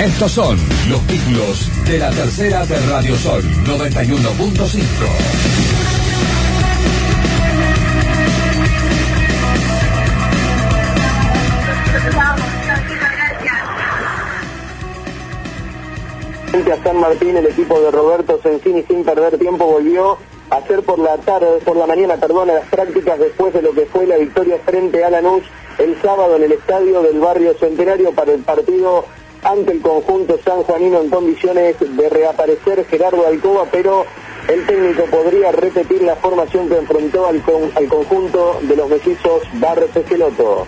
Estos son los títulos de la tercera de Radio Sol 91.5. Frente a San Martín, el equipo de Roberto Sensini, sin perder tiempo, volvió a hacer por la mañana, las prácticas después de lo que fue la victoria frente a Lanús el sábado en el estadio del barrio Centenario para el partido ante el conjunto sanjuanino, en condiciones de reaparecer Gerardo Alcoba, pero el técnico podría repetir la formación que enfrentó al conjunto de los mellizos Barros Esqueloto.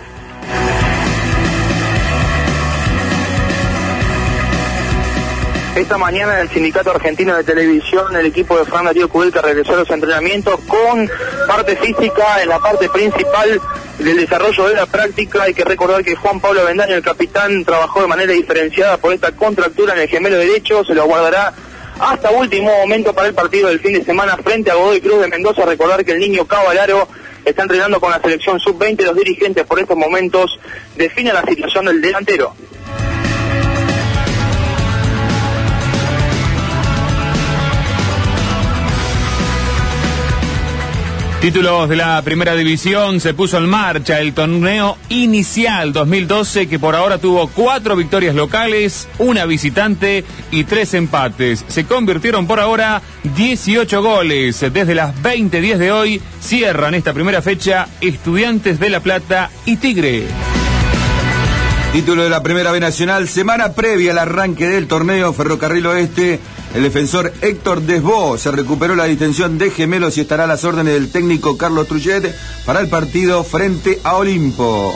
Esta mañana en el Sindicato Argentino de Televisión, el equipo de Fran Darío Kudelka regresó a los entrenamientos con parte física en la parte principal del desarrollo de la práctica. Hay que recordar que Juan Pablo Avendaño, el capitán, trabajó de manera diferenciada por esta contractura en el gemelo derecho. Se lo guardará hasta último momento para el partido del fin de semana frente a Godoy Cruz de Mendoza. Recordar que el niño Cavalaro está entrenando con la selección sub-20. Los dirigentes por estos momentos definen la situación del delantero. Títulos de la primera división. Se puso en marcha el torneo inicial 2012, que por ahora tuvo 4 victorias locales, 1 visitante y 3 empates. Se convirtieron por ahora 18 goles. Desde las 20:10 de hoy cierran esta primera fecha Estudiantes de La Plata y Tigre. Título de la Primera B Nacional, semana previa al arranque del torneo Ferrocarril Oeste. El defensor Héctor Desbó se recuperó la distensión de gemelos y estará a las órdenes del técnico Carlos Trullet para el partido frente a Olimpo.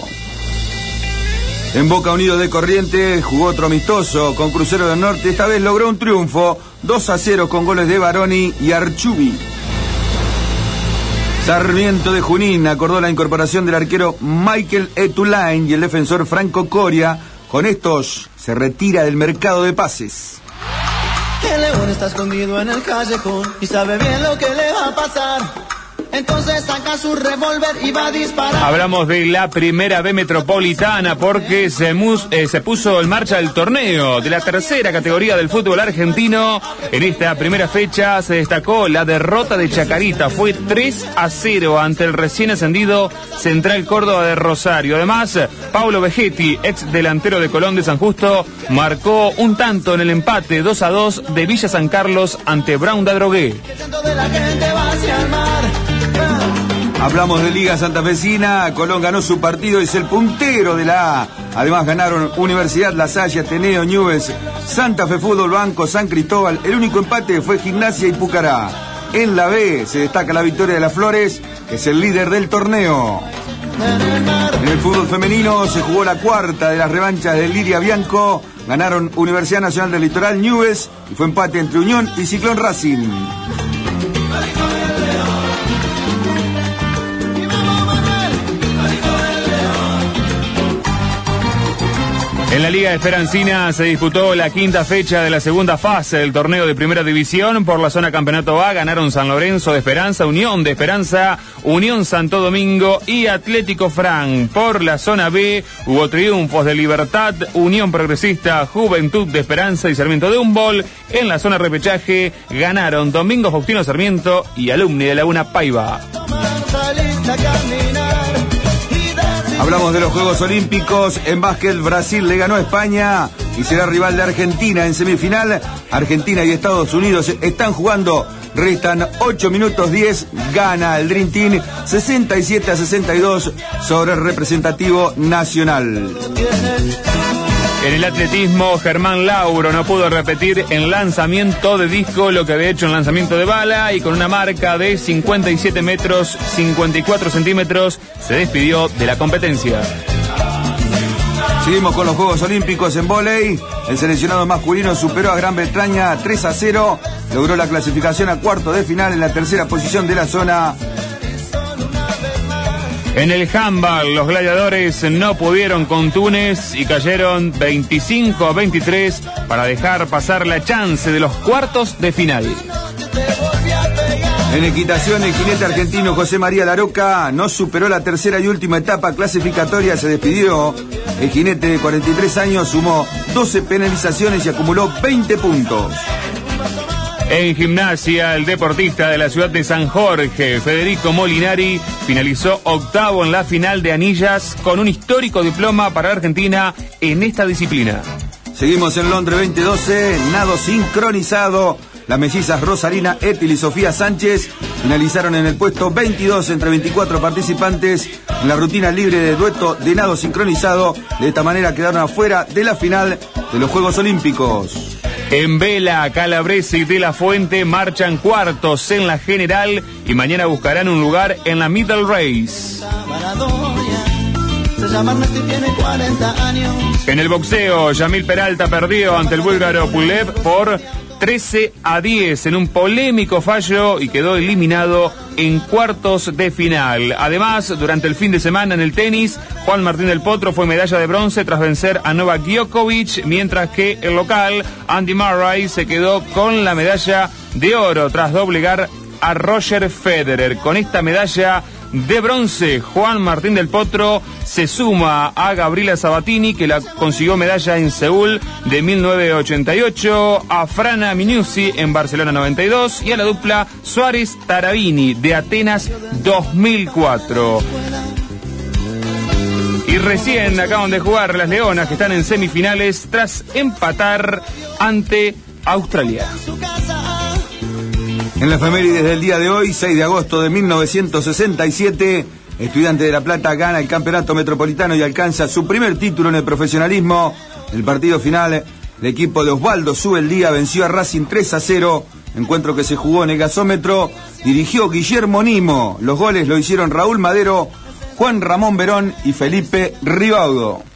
En Boca Unidos de Corrientes jugó otro amistoso con Crucero del Norte. Esta vez logró un triunfo 2-0 con goles de Baroni y Archubi. Sarmiento de Junín acordó la incorporación del arquero Michael Etulain y el defensor Franco Coria. Con estos se retira del mercado de pases. El león está escondido en el callejón y sabe bien lo que le va a pasar. Entonces saca su revólver y va a disparar. Hablamos de la Primera B Metropolitana porque se puso en marcha el torneo de la tercera categoría del fútbol argentino. En esta primera fecha se destacó la derrota de Chacarita. Fue 3-0 ante el recién ascendido Central Córdoba de Rosario. Además, Paulo Vegetti, ex delantero de Colón de San Justo, marcó un tanto en el empate 2-2 de Villa San Carlos ante Brown de Adrogué. Hablamos de Liga Santafesina. Colón ganó su partido y es el puntero de la A. Además ganaron Universidad La Salle, Ateneo, Newell's, Santa Fe Fútbol, Banco, San Cristóbal. El único empate fue Gimnasia y Pucará. En la B se destaca la victoria de Las Flores, que es el líder del torneo. En el fútbol femenino se jugó la cuarta de las revanchas de Liria Bianco. Ganaron Universidad Nacional del Litoral, Newell's, y fue empate entre Unión y Ciclón Racing. En la Liga Esperancina se disputó la quinta fecha de la segunda fase del torneo de Primera División. Por la zona Campeonato A ganaron San Lorenzo de Esperanza, Unión de Esperanza, Unión Santo Domingo y Atlético Fran. Por la zona B hubo triunfos de Libertad, Unión Progresista, Juventud de Esperanza y Sarmiento de Humboldt. En la zona repechaje ganaron Domingo Faustino Sarmiento y Alumni de Laguna Paiva. Hablamos de los Juegos Olímpicos. En básquet, Brasil le ganó a España y será rival de Argentina en semifinal. Argentina y Estados Unidos están jugando. Restan 8 minutos 10. Gana el Dream Team 67-62 sobre el representativo nacional. En el atletismo, Germán Lauro no pudo repetir en lanzamiento de disco lo que había hecho en lanzamiento de bala y con una marca de 57 metros 54 centímetros se despidió de la competencia. Seguimos con los Juegos Olímpicos en vóley. El seleccionado masculino superó a Gran Bretaña 3-0. Logró la clasificación a cuartos de final en la tercera posición de la zona. En el handball, los gladiadores no pudieron con Túnez y cayeron 25-23 para dejar pasar la chance de los cuartos de final. En equitación, el jinete argentino José María Laroca no superó la tercera y última etapa clasificatoria, se despidió. El jinete de 43 años sumó 12 penalizaciones y acumuló 20 puntos. En gimnasia, el deportista de la ciudad de San Jorge, Federico Molinari, finalizó octavo en la final de anillas con un histórico diploma para la Argentina en esta disciplina. Seguimos en Londres 2012, nado sincronizado. Las mellizas Rosalina Etil y Sofía Sánchez finalizaron en el puesto 22 entre 24 participantes en la rutina libre de dueto de nado sincronizado. De esta manera quedaron afuera de la final de los Juegos Olímpicos. En vela, Calabrese y De La Fuente marchan cuartos en la general y mañana buscarán un lugar en la Middle Race. En el boxeo, Yamil Peralta perdió ante el búlgaro Pulev por 13-10 en un polémico fallo y quedó eliminado en cuartos de final. Además, durante el fin de semana en el tenis, Juan Martín del Potro fue medalla de bronce tras vencer a Novak Djokovic, mientras que el local, Andy Murray, se quedó con la medalla de oro tras doblegar a Roger Federer. Con esta medalla de bronce, Juan Martín del Potro se suma a Gabriela Sabatini, que la consiguió medalla en Seúl de 1988, a Frana Minucci en Barcelona 92 y a la dupla Suárez-Tarabini de Atenas 2004. Y recién acaban de jugar las Leonas, que están en semifinales tras empatar ante Australia. En la efeméride del día de hoy, 6 de agosto de 1967, Estudiantes de La Plata gana el campeonato metropolitano y alcanza su primer título en el profesionalismo. En el partido final, el equipo de Osvaldo Subeldía venció a Racing 3-0, encuentro que se jugó en el gasómetro. Dirigió Guillermo Nimo, los goles lo hicieron Raúl Madero, Juan Ramón Verón y Felipe Ribaudo.